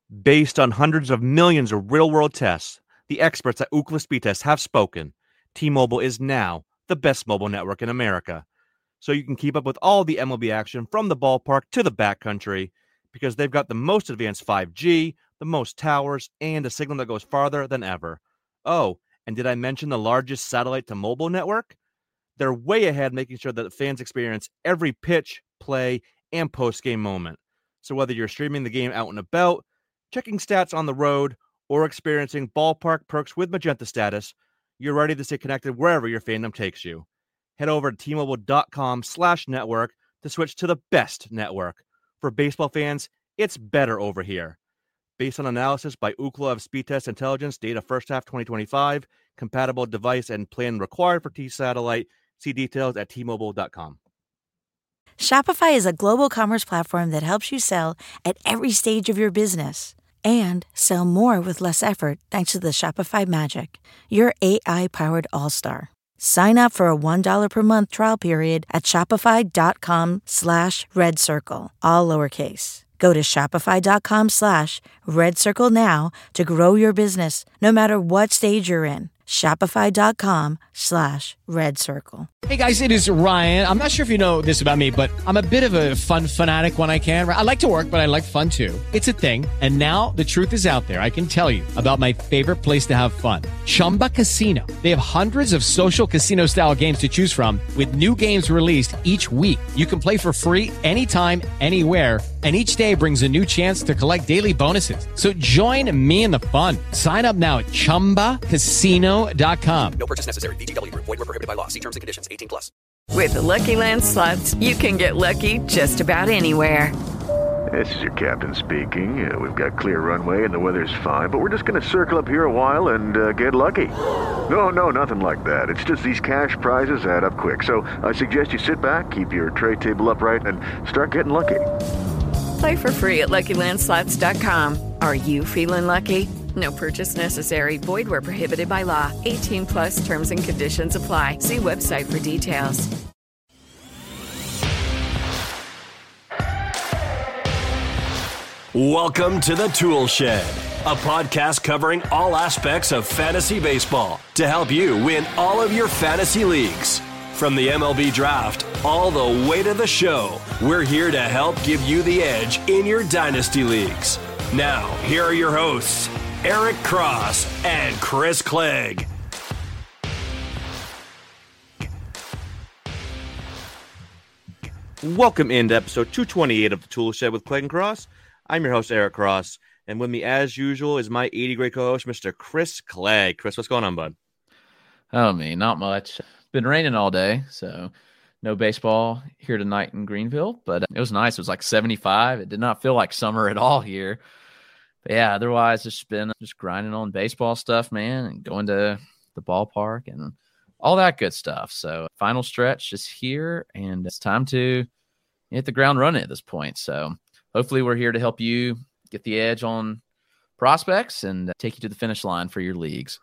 Based on hundreds of millions of real-world tests, the experts at Ookla Speed Test have spoken. T-Mobile is now the best mobile network in America. So you can keep up with all the MLB action from the ballpark to the backcountry because they've got the most advanced 5G, the most towers, and a signal that goes farther than ever. Oh, and did I mention the largest satellite-to-mobile network? They're way ahead, making sure that fans experience every pitch, play, and post-game moment. So whether you're streaming the game out and about, checking stats on the road, or experiencing ballpark perks with Magenta status, you're ready to stay connected wherever your fandom takes you. Head over to T-Mobile.com/network to switch to the best network. For baseball fans, it's better over here. Based on analysis by Ookla of Speed Test Intelligence, data first half 2025, compatible device and plan required for T-Satellite. See details at T-Mobile.com. Shopify is a global commerce platform that helps you sell at every stage of your business and sell more with less effort thanks to the Shopify Magic, your AI-powered all-star. Sign up for a $1 per month trial period at shopify.com/redcircle, all lowercase. Go to shopify.com/redcircle now to grow your business, no matter what stage you're in. Shopify.com/redcircle. Hey guys, it is Ryan. I'm not sure if you know this about me, but I'm a bit of a fun fanatic when I can. I like to work, but I like fun too. It's a thing. And now the truth is out there. I can tell you about my favorite place to have fun. Chumba Casino. They have hundreds of social casino style games to choose from with new games released each week. You can play for free anytime, anywhere. And each day brings a new chance to collect daily bonuses. So join me in the fun. Sign up now at ChumbaCasino.com. No purchase necessary. VGW Group. Void where prohibited by law. See terms and conditions. 18+. With the Lucky Land Slots, you can get lucky just about anywhere. This is your captain speaking. We've got clear runway and the weather's fine, but we're just going to circle up here a while and get lucky. No, nothing like that. It's just these cash prizes add up quick. So I suggest you sit back, keep your tray table upright, and start getting lucky. Play for free at LuckyLandSlots.com. Are you feeling lucky? No purchase necessary. Void where prohibited by law. 18+ terms and conditions apply. See website for details. Welcome to the Tool Shed, a podcast covering all aspects of fantasy baseball to help you win all of your fantasy leagues. From the MLB draft all the way to the show, we're here to help give you the edge in your dynasty leagues. Now, here are your hosts, Eric Cross and Chris Clegg. Welcome into episode 228 of the Tool Shed with Clegg and Cross. I'm your host, Eric Cross, and with me, as usual, is my 80-grade co-host, Mr. Chris Clegg. Chris, what's going on, bud? Oh, me, not much. Been raining all day, so no baseball here tonight in Greenville, but it was nice. It was like 75. It did not feel like summer at all here. But yeah, otherwise, just been just grinding on baseball stuff, man, and going to the ballpark and all that good stuff. So final stretch is here, and it's time to hit the ground running at this point. So hopefully we're here to help you get the edge on prospects and take you to the finish line for your leagues.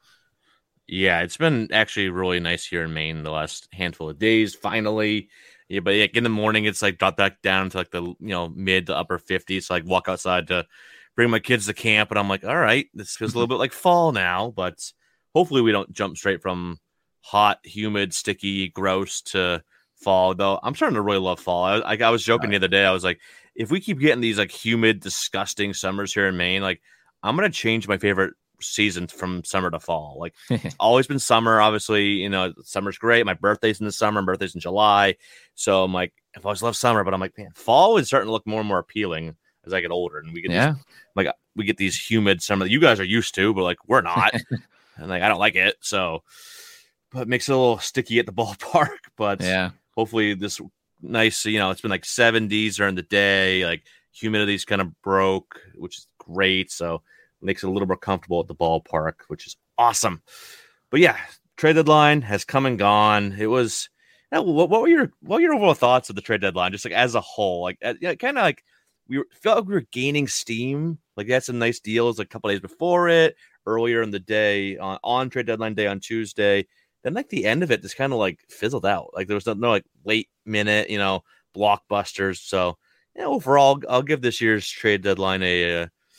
Yeah, it's been actually really nice here in Maine the last handful of days, finally. Yeah, but like in the morning, it's like dropped back down to like the mid to upper 50s. So like walk outside to bring my kids to camp, and I'm like, all right, this feels a little bit like fall now, but hopefully we don't jump straight from hot, humid, sticky, gross to fall. Though I'm starting to really love fall. I was joking the other day. I was like, if we keep getting these like humid, disgusting summers here in Maine, like I'm gonna change my favorite season from summer to fall. Like it's always been summer, obviously. Summer's great. My birthday's in the summer. My birthday's in July, so I'm like, I've always loved summer, but I'm like, man, fall is starting to look more and more appealing as I get older, and we get we get these humid summer that you guys are used to, but like we're not, and like I don't like it. So, but it makes it a little sticky at the ballpark. But yeah, hopefully this nice, it's been like 70s during the day, like humidity's kind of broke, which is great. So makes it a little more comfortable at the ballpark, which is awesome. But yeah, trade deadline has come and gone. It was, what were your overall thoughts of the trade deadline, just like as a whole? Like, kind of like felt like we were gaining steam. Like, that's some nice deals like a couple days before it, earlier in the day on trade deadline day on Tuesday. Then like the end of it just kind of like fizzled out. Like there was no like late minute, blockbusters. So overall, I'll give this year's trade deadline a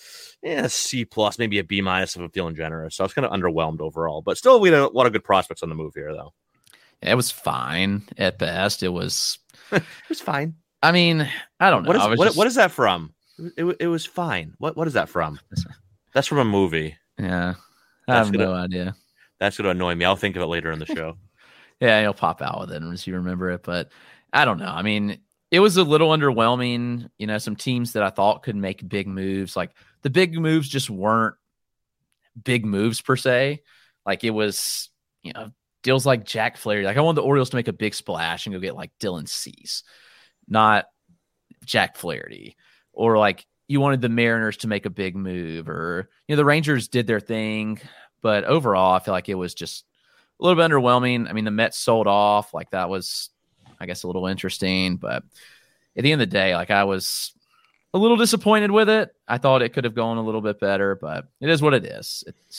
C plus, maybe a B minus if I'm feeling generous. So I was kind of underwhelmed overall, but still, we had a lot of good prospects on the move here, though. Yeah, it was fine at best. It was fine. I mean, I don't know. What is that from? It was fine. What is that from? That's from a movie. Yeah, I have no idea. That's going to annoy me. I'll think of it later in the show. Yeah, you'll pop out with it once you remember it. But I don't know. I mean, it was a little underwhelming. Some teams that I thought could make big moves, like the big moves just weren't big moves per se. Like it was, deals like Jack Flaherty. Like I wanted the Orioles to make a big splash and go get like Dylan Cease, not Jack Flaherty. Or like you wanted the Mariners to make a big move, or the Rangers did their thing. But overall, I feel like it was just a little bit underwhelming. I mean, the Mets sold off. Like that was, I guess, a little interesting. But at the end of the day, like I was a little disappointed with it. I thought it could have gone a little bit better, but it is what it is.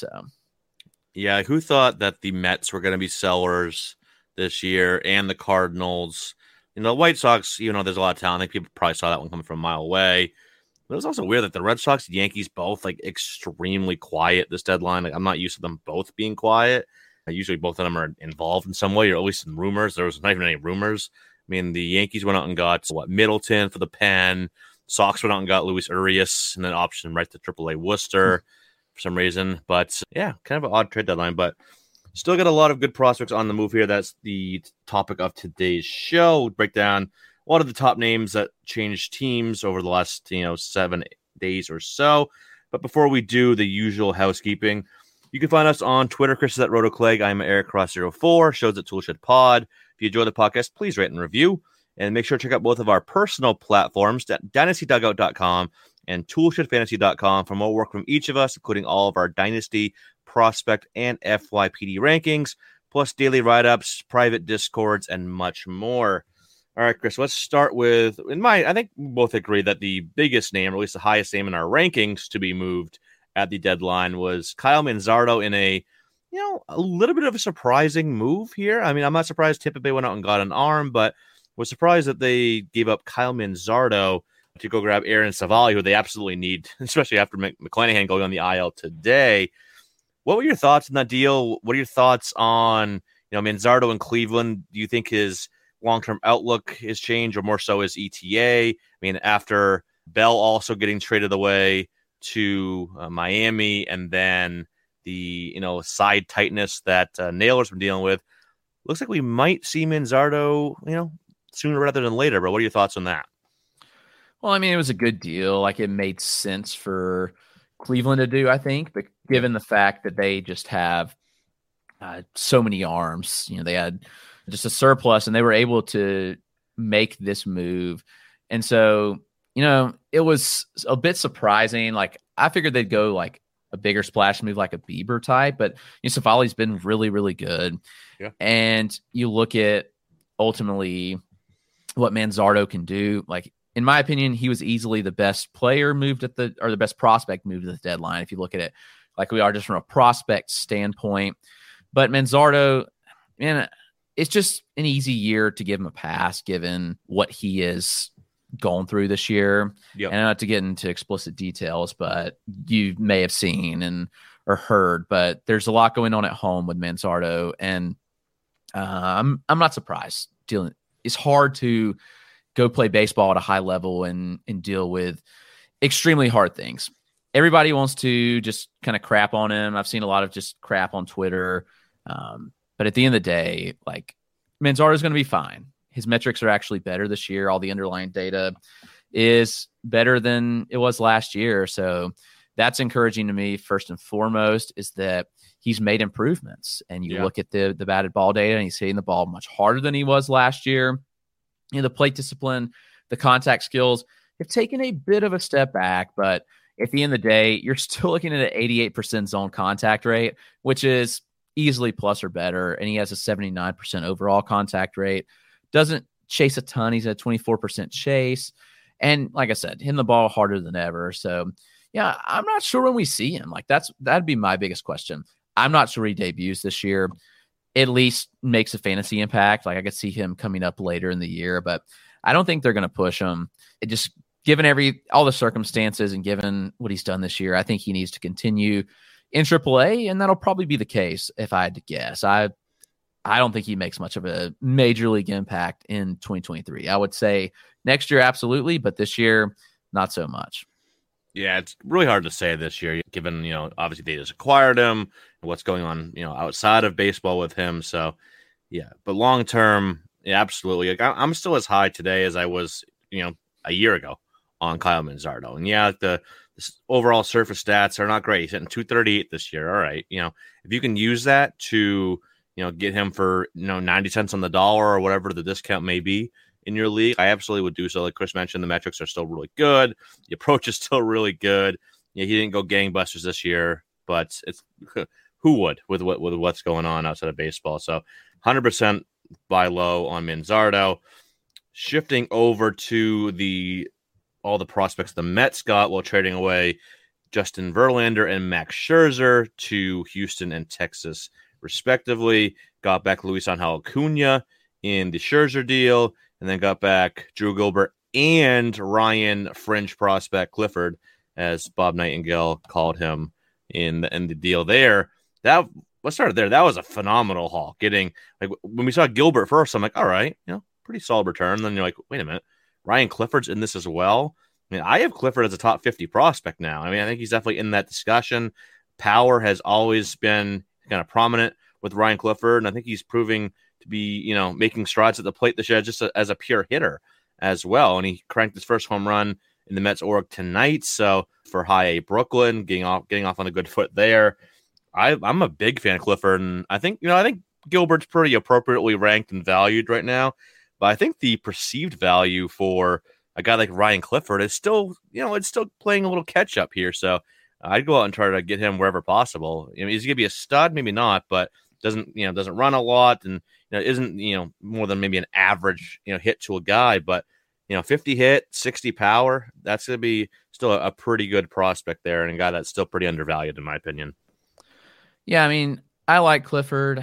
Yeah, who thought that the Mets were going to be sellers this year, and the Cardinals? The White Sox, there's a lot of talent. I think people probably saw that one coming from a mile away. But it was also weird that the Red Sox and Yankees both like extremely quiet this deadline. Like I'm not used to them both being quiet. Usually both of them are involved in some way, or at least in rumors. There was not even any rumors. I mean, the Yankees went out and got Middleton for the pen. Sox went out and got Luis Urias and then optioned right to AAA Worcester for some reason. But yeah, kind of an odd trade deadline, but still got a lot of good prospects on the move here. That's the topic of today's show. We'll break down a lot of the top names that changed teams over the last 7 days or so. But before we do the usual housekeeping, you can find us on Twitter. Chris is at RotoClegg. I'm at EricCross04. Shows at Toolshed Pod. If you enjoy the podcast, please rate and review. And make sure to check out both of our personal platforms, DynastyDugout.com and ToolshedFantasy.com, for more work from each of us, including all of our Dynasty, Prospect, and FYPD rankings, plus daily write-ups, private discords, and much more. All right, Chris, let's start with, I think we both agree that the biggest name, or at least the highest name in our rankings to be moved at the deadline, was Kyle Manzardo in a little bit of a surprising move here. I mean, I'm not surprised Tampa Bay went out and got an arm, but was surprised that they gave up Kyle Manzardo to go grab Aaron Savali, who they absolutely need, especially after McClanahan going on the IL today. What were your thoughts on that deal? What are your thoughts on Manzardo in Cleveland? Do you think his long-term outlook has changed, or more so his ETA? I mean, after Bell also getting traded away to Miami, and then the side tightness that Naylor's been dealing with, looks like we might see Manzardo sooner rather than later. But what are your thoughts on that? Well, I mean, it was a good deal. Like it made sense for Cleveland to do, I think, but given the fact that they just have so many arms, they had just a surplus and they were able to make this move. And so, it was a bit surprising. Like I figured they'd go like a bigger splash move, like a Bieber type, but Savali's been really, really good. Yeah. And you look at ultimately what Manzardo can do. Like, in my opinion, he was easily the best player moved the best prospect moved at the deadline. If you look at it like we are just from a prospect standpoint, but Manzardo, man, it's just an easy year to give him a pass given what he is going through this year. Yep. And not to get into explicit details, but you may have seen or heard, but there's a lot going on at home with Manzardo, and I'm not surprised. It's hard to go play baseball at a high level and deal with extremely hard things. Everybody wants to just kind of crap on him. I've seen a lot of just crap on Twitter. But at the end of the day, like Manzardo is going to be fine. His metrics are actually better this year. All the underlying data is better than it was last year. So that's encouraging to me. First and foremost is that he's made improvements, and you look at the batted ball data, and he's hitting the ball much harder than he was last year. The plate discipline, the contact skills have taken a bit of a step back, but at the end of the day, you're still looking at an 88% zone contact rate, which is easily plus or better. And he has a 79% overall contact rate. Doesn't chase a ton. He's at 24% chase. And like I said, hitting the ball harder than ever. So yeah, I'm not sure when we see him. Like that'd be my biggest question. I'm not sure he debuts this year. At least makes a fantasy impact. Like I could see him coming up later in the year, but I don't think they're going to push him. It just given all the circumstances and given what he's done this year, I think he needs to continue in AAA, and that'll probably be the case if I had to guess. I don't think he makes much of a major league impact in 2023. I would say next year, absolutely, but this year, not so much. Yeah, it's really hard to say this year, given, obviously they just acquired him and what's going on, outside of baseball with him. So, yeah, but long term, yeah, absolutely. Like, I'm still as high today as I was, a year ago on Kyle Manzardo. And yeah, the overall surface stats are not great. He's hitting 238 this year. All right. If you can use that to, get him for, 90 cents on the dollar or whatever the discount may be in your league, I absolutely would do so. Like Chris mentioned, the metrics are still really good. The approach is still really good. Yeah, he didn't go gangbusters this year, but it's who would with what's going on outside of baseball. So 100% buy low on Manzardo. Shifting over to all the prospects the Mets got while trading away Justin Verlander and Max Scherzer to Houston and Texas, respectively. Got back Luis Angel Acuna in the Scherzer deal, and then got back Drew Gilbert and Ryan fringe prospect Clifford, as Bob Nightingale called him in the deal there. Let's start there. That was a phenomenal haul. Getting, like, when we saw Gilbert first, I'm like, all right, pretty solid return. Then you're like, wait a minute, Ryan Clifford's in this as well. I mean, I have Clifford as a top 50 prospect now. I mean, I think he's definitely in that discussion. Power has always been kind of prominent with Ryan Clifford, and I think he's proving to be, making strides at the plate this year just as a pure hitter as well. And he cranked his first home run in the Mets org tonight. So for High A Brooklyn, getting off on a good foot there. I'm a big fan of Clifford, and I think Gilbert's pretty appropriately ranked and valued right now. But I think the perceived value for a guy like Ryan Clifford is still, it's still playing a little catch up here. So I'd go out and try to get him wherever possible. Is he going to be a stud? Maybe not, but doesn't run a lot, and isn't more than maybe an average hit to a guy. But 50 hit, 60 power. That's going to be still a pretty good prospect there, and a guy that's still pretty undervalued in my opinion. Yeah, I mean, I like Clifford.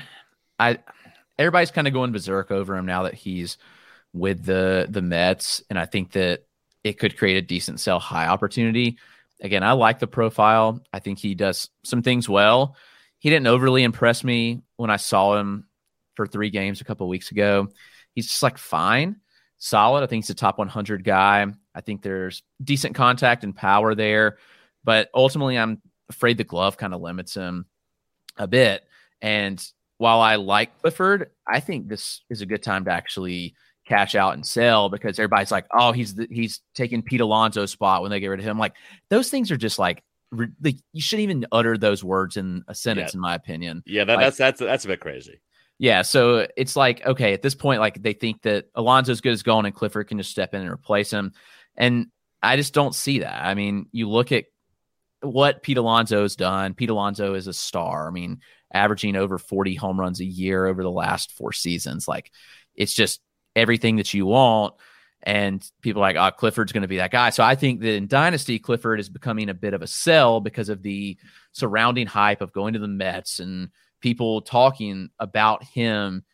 Everybody's kind of going berserk over him now that he's with the Mets, and I think that it could create a decent sell high opportunity. Again, I like the profile. I think he does some things well. He didn't overly impress me when I saw him for 3 games a couple of weeks ago. He's just like fine, solid. I think he's a top 100 guy. I think there's decent contact and power there, but ultimately I'm afraid the glove kind of limits him a bit. And while I like Clifford, I think this is a good time to actually cash out and sell, because everybody's like, oh, he's taking Pete Alonso's spot when they get rid of him. Like, those things are just like you shouldn't even utter those words in a sentence, in my opinion. Yeah, that's a bit crazy. Yeah, so it's like, okay, at this point, like, they think that Alonso's good as gone and Clifford can just step in and replace him. And I just don't see that. I mean, you look at what Pete Alonso's done. Pete Alonso is a star. I mean, averaging over 40 home runs a year over the last 4 seasons. Like, it's just everything that you want. And people are like, oh, Clifford's going to be that guy. So I think that in Dynasty, Clifford is becoming a bit of a sell because of the surrounding hype of going to the Mets and people talking about him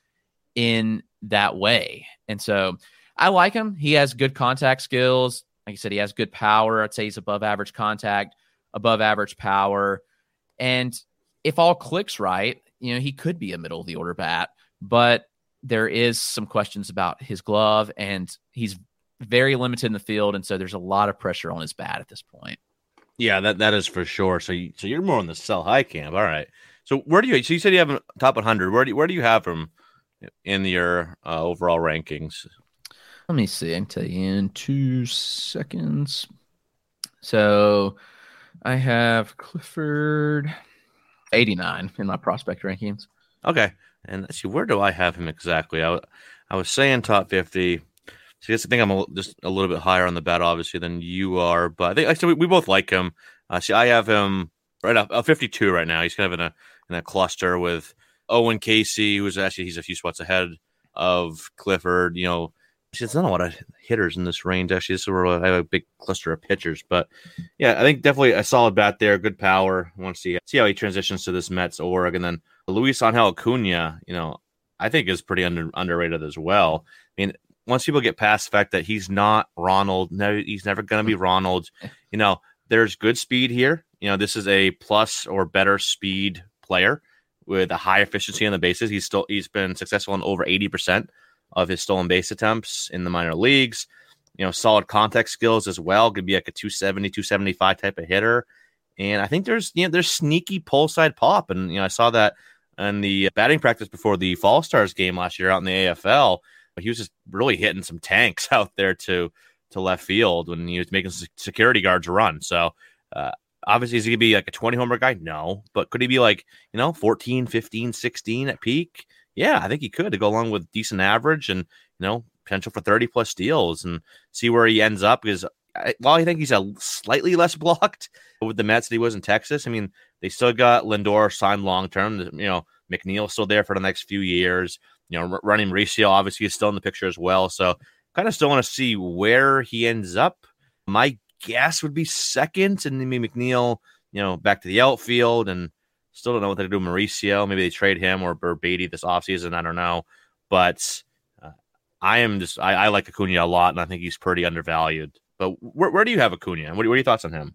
in that way. And so I like him. He has good contact skills. Like I said, he has good power. I'd say he's above average contact, above average power. And if all clicks right, he could be a middle of the order bat, but there is some questions about his glove, and he's very limited in the field. And so there's a lot of pressure on his bat at this point. Yeah, that is for sure. So you're more in the sell high camp. All right. So you said you have him top 100. Where do you have him in your overall rankings? Let me see. I can tell you in 2 seconds. So I have Clifford 89 in my prospect rankings. Okay. And let's see, where do I have him exactly? I was saying top 50. So I think I'm just a little bit higher on the bat, obviously, than you are. But I think actually we both like him. See, I have him right up 52 right now. He's kind of in a cluster with Owen Casey, he's a few spots ahead of Clifford. There's not a lot of hitters in this range, actually. I have a big cluster of pitchers. But, yeah, I think definitely a solid bat there, good power. I want to see how he transitions to this Mets org. And then Luis Angel Acuna, I think is pretty underrated as well. I mean, once people get past the fact that he's not Ronald, no, he's never going to be Ronald. There's good speed here. This is a plus or better speed player with a high efficiency on the bases. He's been successful in over 80% of his stolen base attempts in the minor leagues. Solid contact skills as well. Could be like a 270, 275 type of hitter. And I think there's sneaky pull side pop. And, I saw that in the batting practice before the Fall Stars game last year out in the AFL. He was just really hitting some tanks out there to left field when he was making security guards run. So, obviously, is he going to be like a 20 homer guy? No. But could he be like, 14, 15, 16 at peak? Yeah, I think he could to go along with decent average and, potential for 30 plus steals and see where he ends up. Because while I think he's a slightly less blocked with the Mets than he was in Texas, I mean, they still got Lindor signed long term. McNeil's still there for the next few years. Running Mauricio obviously is still in the picture as well. So kind of still want to see where he ends up. My guess would be second, and then maybe McNeil, back to the outfield, and still don't know what they're going to do with Mauricio. Maybe they trade him or Beatty this offseason. I don't know. But I like Acuna a lot, and I think he's pretty undervalued. But where do you have Acuna? What are your thoughts on him?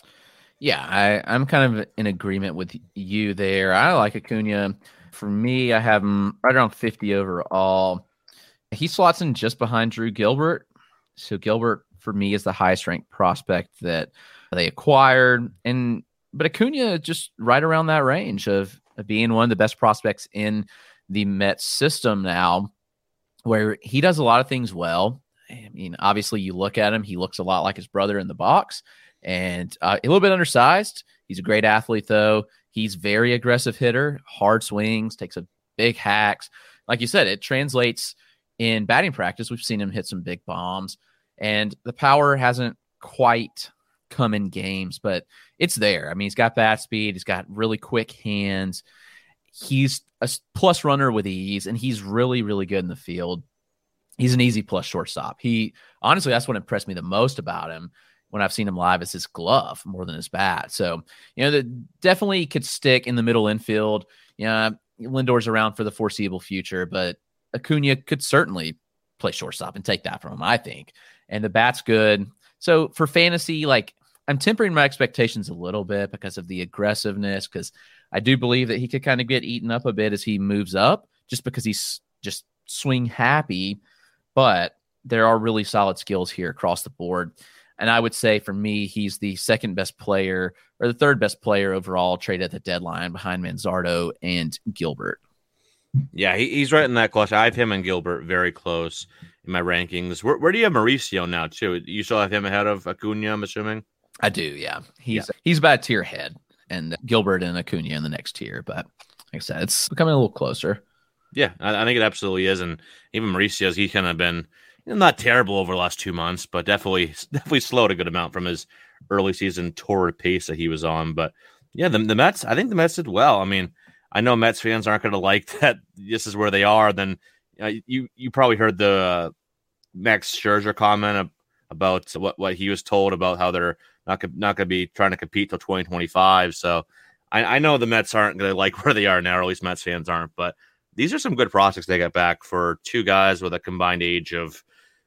Yeah, I'm kind of in agreement with you there. I like Acuna. For me, I have him right around 50 overall. He slots in just behind Drew Gilbert. So Gilbert, for me, is the highest ranked prospect that they acquired. But Acuna just right around that range of being one of the best prospects in the Mets system now, where he does a lot of things well. I mean, obviously, you look at him, he looks a lot like his brother in the box, and a little bit undersized. He's a great athlete, though. He's very aggressive hitter, hard swings, takes a big hacks. Like you said, it translates in batting practice. We've seen him hit some big bombs, and the power hasn't quite come in games, but it's there. I mean, he's got bat speed. He's got really quick hands. He's a plus runner with ease, and he's really, really good in the field. He's an easy plus shortstop. Honestly, that's what impressed me the most about him when I've seen him live is his glove more than his bat. So, that definitely could stick in the middle infield. Lindor's around for the foreseeable future, but Acuna could certainly play shortstop and take that from him, I think. And the bat's good. So for fantasy, I'm tempering my expectations a little bit because of the aggressiveness, because I do believe that he could kind of get eaten up a bit as he moves up just because he's just swing happy. But there are really solid skills here across the board. And I would say for me, he's the second best player or the third best player overall traded at the deadline behind Manzardo and Gilbert. Yeah, he's right in that clutch. I have him and Gilbert very close in my rankings. Where do you have Mauricio now, too? You still have him ahead of Acuna, I'm assuming? I do, yeah. He's about a tier ahead, and Gilbert and Acuna in the next tier. But like I said, it's becoming a little closer. Yeah, I think it absolutely is. And even Mauricio's, he's kind of been not terrible over the last 2 months, but definitely slowed a good amount from his early season torrid pace that he was on. But yeah, the Mets, I think the Mets did well. I mean, I know Mets fans aren't going to like that this is where they are. Then you probably heard the Max Scherzer comment about what he was told about how they're not going to be trying to compete till 2025. So I know the Mets aren't going to like where they are now, or at least Mets fans aren't. But these are some good prospects they got back for two guys with a combined age of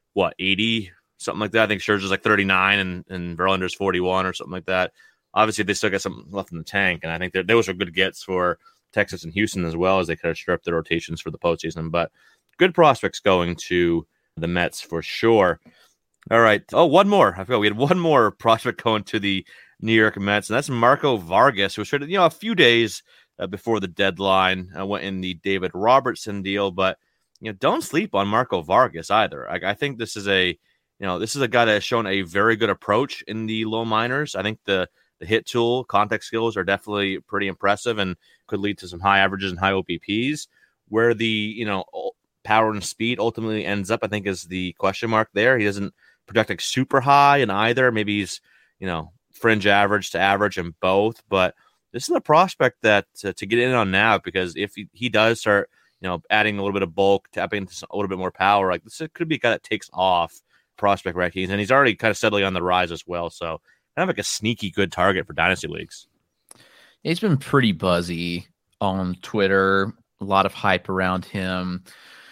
80, something like that. I think Scherzer's like 39 and Verlander's 41 or something like that. Obviously, they still got something left in the tank, and I think those are good gets for Texas and Houston as well, as they kind of strip their rotations for the postseason. But good prospects going to the Mets for sure. All right. Oh, one more. I forgot we had one more prospect going to the New York Mets, and that's Marco Vargas, who was traded, a few days before the deadline. Went in the David Robertson deal, but don't sleep on Marco Vargas either. I think this is a guy that has shown a very good approach in the low minors. I think the hit tool, contact skills are definitely pretty impressive and could lead to some high averages and high OPPs. Where the power and speed ultimately ends up, I think, is the question mark there. He doesn't project like super high in either. Maybe he's fringe average to average in both. But this is a prospect that to get in on now, because if he does start adding a little bit of bulk, tapping into a little bit more power, like this could be a guy that takes off prospect rankings, and he's already kind of steadily on the rise as well. So kind of like a sneaky good target for dynasty leagues. He's been pretty buzzy on Twitter. A lot of hype around him.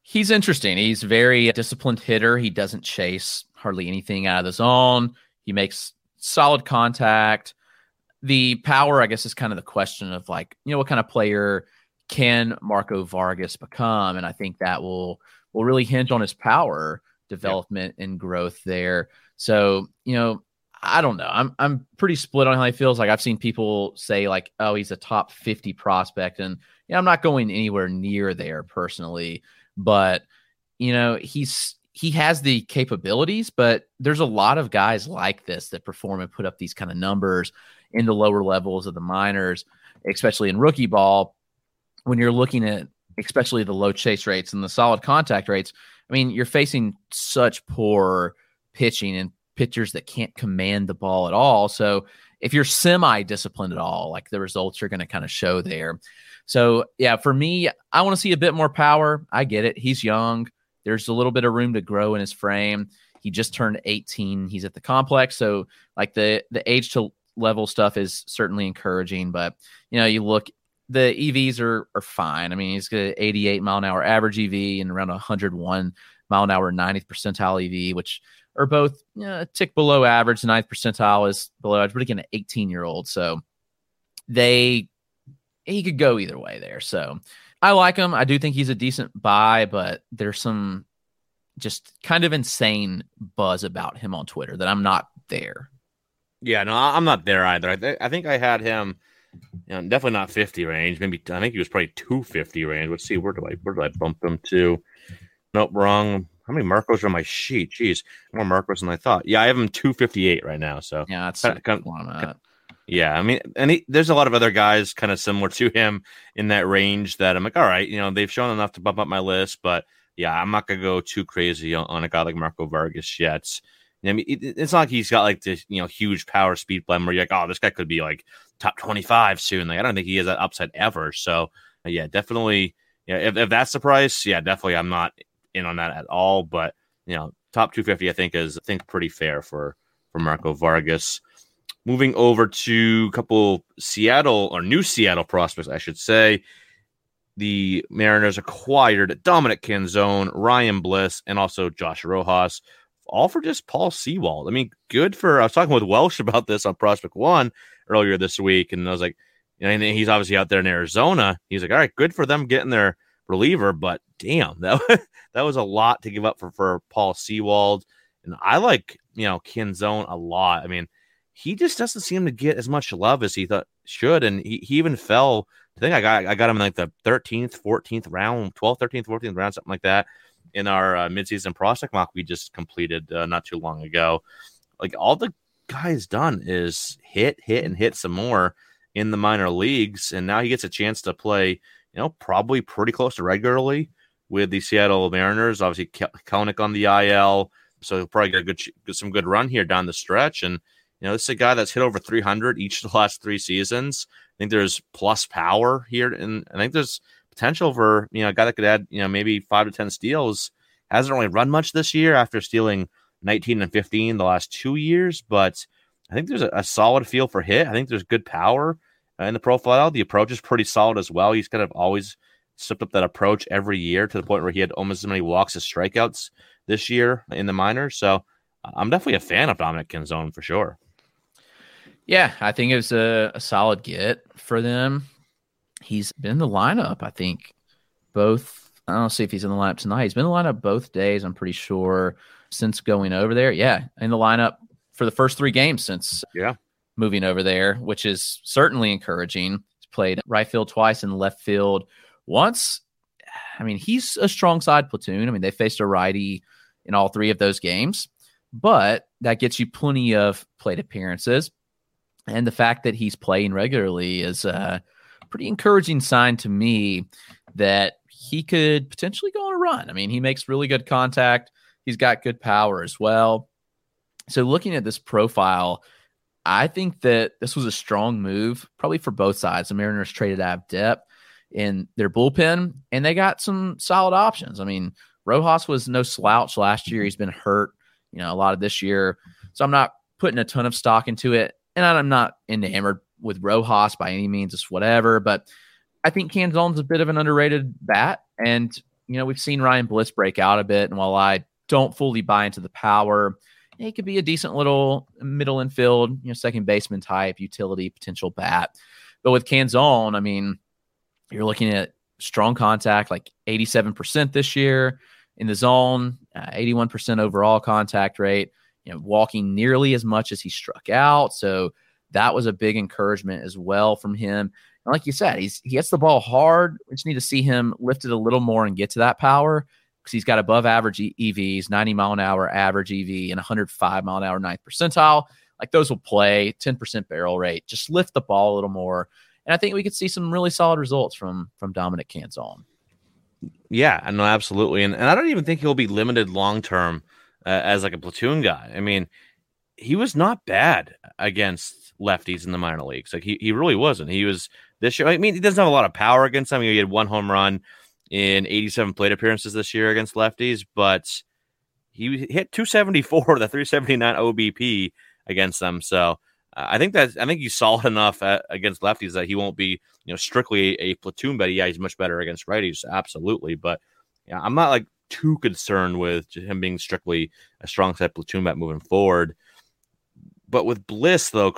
He's interesting. He's very disciplined hitter. He doesn't chase hardly anything out of the zone. He makes solid contact. The power, I guess, is kind of the question of like, what kind of player can Marco Vargas become? And I think that will really hinge on his power development and growth there. So, I don't know. I'm pretty split on how he feels. Like I've seen people say like, oh, he's a top 50 prospect. And I'm not going anywhere near there personally, but he has the capabilities, but there's a lot of guys like this that perform and put up these kind of numbers in the lower levels of the minors, especially in rookie ball. When you're looking at especially the low chase rates and the solid contact rates, I mean, you're facing such poor pitching and pitchers that can't command the ball at all. So if you're semi-disciplined at all, like the results are going to kind of show there. So yeah, for me, I want to see a bit more power. I get it. He's young. There's a little bit of room to grow in his frame. He just turned 18. He's at the complex. So like the age to level stuff is certainly encouraging, but you look, the EVs are fine. I mean, he's got 88 mile an hour average EV and around 101 mile an hour 90th percentile EV, which are both a tick below average. The 9th percentile is below average, but again, an 18-year-old. So he could go either way there. So I like him. I do think he's a decent buy, but there's some just kind of insane buzz about him on Twitter that I'm not there. Yeah, no, I'm not there either. I think I had him, definitely not 50 range. Maybe I think he was probably 250 range. Let's see, where do I bump him to? Nope, wrong. How many Marcos are on my sheet? Jeez, more Marcos than I thought. Yeah, I have him 258 right now. So yeah, that's yeah. I mean, and there's a lot of other guys kind of similar to him in that range that I'm like, all right, they've shown enough to bump up my list, but yeah, I'm not gonna go too crazy on a guy like Marco Vargas yet. I mean, it's not like he's got like this, huge power speed blend where you're like, oh, this guy could be like top 25 soon. Like, I don't think he has that upside ever. So yeah, definitely. Yeah. If that's the price, yeah, definitely. I'm not in on that at all, but top 250, I think is pretty fair for Marco Vargas. Moving over to a couple new Seattle prospects, I should say. The Mariners acquired Dominic Canzone, Ryan Bliss, and also Josh Rojas, all for just Paul Sewald. I mean, I was talking with Welsh about this on Prospect One earlier this week, and I was like, and he's obviously out there in Arizona. He's like, all right, good for them getting their reliever, but damn, that was a lot to give up for Paul Sewald. And I like, Canzone a lot. I mean, he just doesn't seem to get as much love as he thought should. And he even fell. I think I got him in like the 13th, 14th round, 12th, 13th, 14th round, something like that, in our midseason prospect mock we just completed not too long ago. Like, all the guy's done is hit and hit some more in the minor leagues. And now he gets a chance to play, probably pretty close to regularly with the Seattle Mariners. Obviously, Kelenic on the IL. So he'll probably get some good run here down the stretch. And, this is a guy that's hit over 300 each of the last 3 seasons. I think there's plus power here. And I think there's potential for, a guy that could add, maybe 5 to 10 steals. Hasn't really run much this year after stealing 19 and 15 the last 2 years. But I think there's a solid feel for hit. I think there's good power in the profile. The approach is pretty solid as well. He's kind of always stepped up that approach every year to the point where he had almost as many walks as strikeouts this year in the minors. So I'm definitely a fan of Dominic Canzone for sure. Yeah, I think it was a solid get for them. He's been in the lineup, I think, both. I don't see if he's in the lineup tonight. He's been in the lineup both days, I'm pretty sure, since going over there. Yeah, in the lineup for the first 3 games since moving over there, which is certainly encouraging. He's played right field twice and left field once. I mean, he's a strong side platoon. I mean, they faced a righty in all 3 of those games, but that gets you plenty of plate appearances. And the fact that he's playing regularly is a pretty encouraging sign to me that he could potentially go on a run. I mean, he makes really good contact. He's got good power as well. So looking at this profile, I think that this was a strong move, probably for both sides. The Mariners traded out of depth in their bullpen, and they got some solid options. I mean, Rojas was no slouch last year. He's been hurt, a lot of this year. So I'm not putting a ton of stock into it. And I'm not enamored with Rojas by any means. It's whatever. But I think Canzone's a bit of an underrated bat. And we've seen Ryan Bliss break out a bit, and while I don't fully buy into the power, he could be a decent little middle infield, second baseman type, utility potential bat. But with Canzone, I mean, you're looking at strong contact, like 87% this year in the zone, 81% overall contact rate, walking nearly as much as he struck out. So that was a big encouragement as well from him. And like you said, he hits the ball hard. We just need to see him lift it a little more and get to that power, because he's got above average EVs, 90 mile an hour average EV, and 105 mile an hour ninth percentile. Like those will play, 10% barrel rate. Just lift the ball a little more. And I think we could see some really solid results from Dominic Canzone. Yeah, no, absolutely. And I don't even think he'll be limited long-term as like a platoon guy. I mean, he was not bad against lefties in the minor leagues. Like he really wasn't. He was this year. I mean, he doesn't have a lot of power against them. He had 1 home run in 87 plate appearances this year against lefties, but he hit 274 with a 379 OBP against them. So I think he's solid enough against lefties that he won't be, strictly a platoon bet. Yeah, he's much better against righties, absolutely. But yeah, I'm not like too concerned with him being strictly a strong side platoon bet moving forward. But with Bliss, though,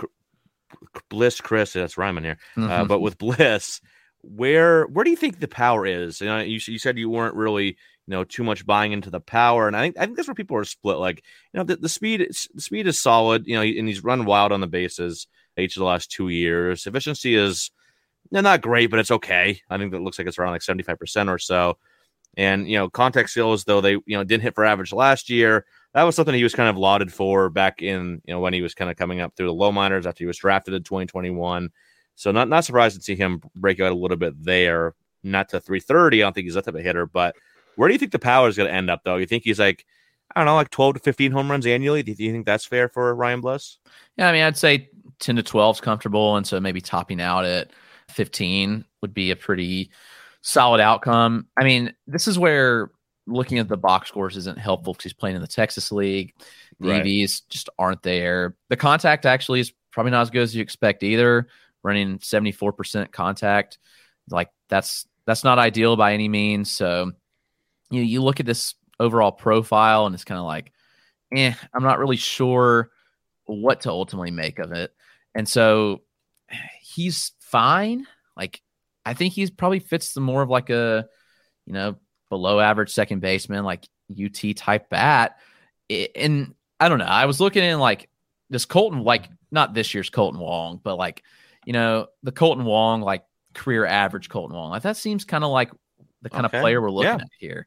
Chris, that's rhyming here. But with Bliss, where do you think the power is? You said you weren't really, too much buying into the power, and I think that's where people are split. Like, the speed is solid, and he's run wild on the bases each of the last 2 years. Efficiency is not great, but it's okay. I think that looks like it's around like 75% or so. And contact skills, though they didn't hit for average last year. That was something he was kind of lauded for back in when he was kind of coming up through the low minors after he was drafted in 2021. So not surprised to see him break out a little bit there. Not to 330. I don't think he's that type of hitter, but where do you think the power is going to end up, though? You think he's like, I don't know, like 12 to 15 home runs annually? Do you think that's fair for Ryan Bliss? Yeah, I mean, I'd say 10 to 12 is comfortable, and so maybe topping out at 15 would be a pretty solid outcome. I mean, this is where looking at the box scores isn't helpful because he's playing in the Texas League. The EVs just aren't there. The contact actually is probably not as good as you expect either, running 74% contact. Like that's not ideal by any means. So you look at this overall profile and it's kind of like, I'm not really sure what to ultimately make of it. And so he's fine. Like, I think he's probably fits the more of like a, below average second baseman, like UT type bat. And I don't know. I was looking in like this Colton, like not this year's Colton Wong, but like, the Colton Wong, like career average Colton Wong. Like that seems kind of like the kind of player we're looking at here.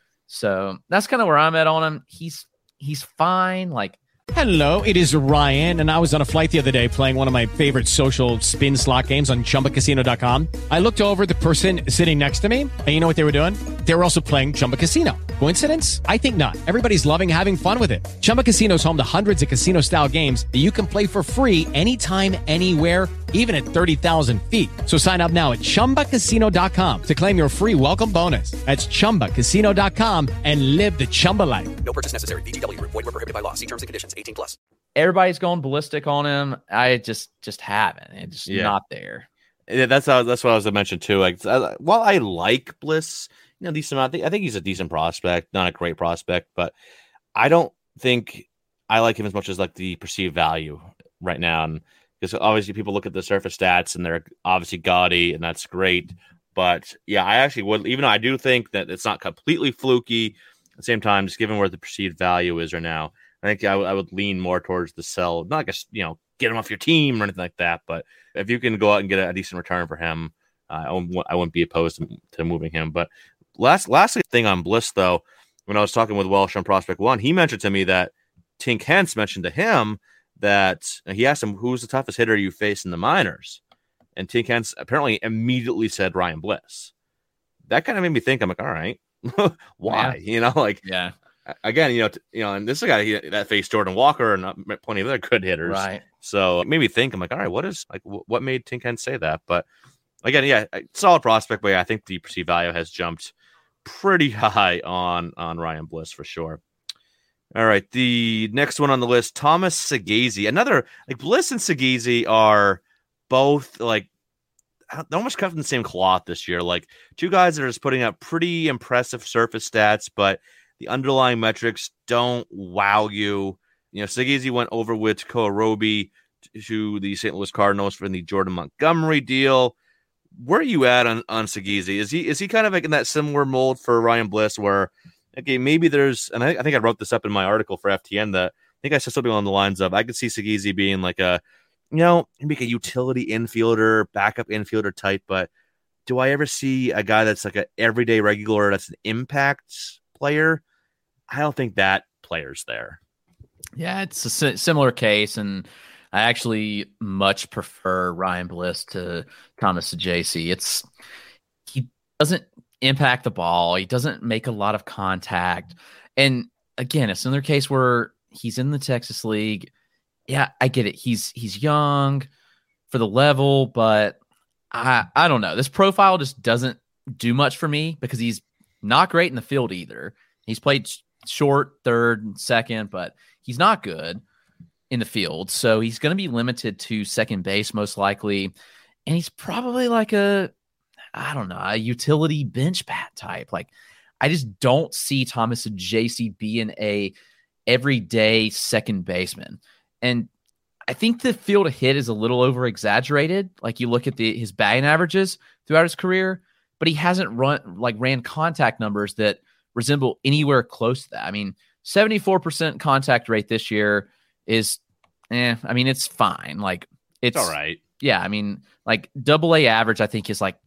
So that's kind of where I'm at on him. He's fine. Like, Hello, it is Ryan, and I was on a flight the other day playing one of my favorite social spin slot games on ChumbaCasino.com. I looked over at the person sitting next to me, and you know what they were doing? They were also playing Chumba Casino. Coincidence? I think not. Everybody's loving having fun with it. Chumba Casino is home to hundreds of casino-style games that you can play for free anytime, anywhere, even at 30,000 feet. So sign up now at ChumbaCasino.com to claim your free welcome bonus. That's ChumbaCasino.com and live the Chumba life. No purchase necessary. VGW. Void where prohibited by law. See terms and conditions. 18+. Everybody's going ballistic on him. I just haven't. It's just not there. Yeah, that's what I was mentioning too. Like, while I like Bliss, decent amount. I think he's a decent prospect, not a great prospect, but I don't think I like him as much as like the perceived value right now. And because obviously people look at the surface stats and they're obviously gaudy, and that's great. But yeah, I actually would, even though I do think that it's not completely fluky. At the same time, just given where the perceived value is right now, I think I would lean more towards the sell, not like get him off your team or anything like that. But if you can go out and get a decent return for him, I wouldn't be opposed to moving him. But lastly thing on Bliss, though, when I was talking with Welsh on Prospect One, he mentioned to me that Tink Hence mentioned to him that he asked him, who's the toughest hitter you face in the minors? And Tink Hence apparently immediately said Ryan Bliss. That kind of made me think, I'm like, all right, why? Yeah. Again, and this is a guy that faced Jordan Walker and plenty of other good hitters. Right. So it made me think, I'm like, all right, what made Tink Hence say that? But again, solid prospect, but I think the perceived value has jumped pretty high on Ryan Bliss for sure. All right, the next one on the list, Thomas Segase. Another, like, Bliss and Segase are both like, they're almost cut from the same cloth this year. Like two guys that are just putting up pretty impressive surface stats, but the underlying metrics don't wow you. You know, Segezi went over with Tekoa Roby to the St. Louis Cardinals for the Jordan Montgomery deal. Where are you at on Segezi? Is he kind of like in that similar mold for Ryan Bliss where, okay, maybe there's, and I think I wrote this up in my article for FTN that I think I said something along the lines of I could see Segezi being like a, you know, maybe a utility infielder, backup infielder type, but do I ever see a guy that's like an everyday regular that's an impact player? I don't think that player's there. Yeah, it's a similar case, and I actually much prefer Ryan Bliss to Thomas Saggese. He doesn't impact the ball. He doesn't make a lot of contact. And again, it's another case where he's in the Texas League. Yeah, I get it. He's young for the level, but I don't know. This profile just doesn't do much for me because he's not great in the field either. He's played short, third, second, but he's not good in the field. So he's going to be limited to second base most likely. And he's probably like a utility bench bat type. Like I just don't see Thomas Saggese being a everyday second baseman. And I think the field of hit is a little over exaggerated. Like you look at his batting averages throughout his career, but he hasn't ran contact numbers that resemble anywhere close to that. I mean, 74% contact rate this year is, it's fine. Like it's all right. Yeah. I mean, like AA average, I think is like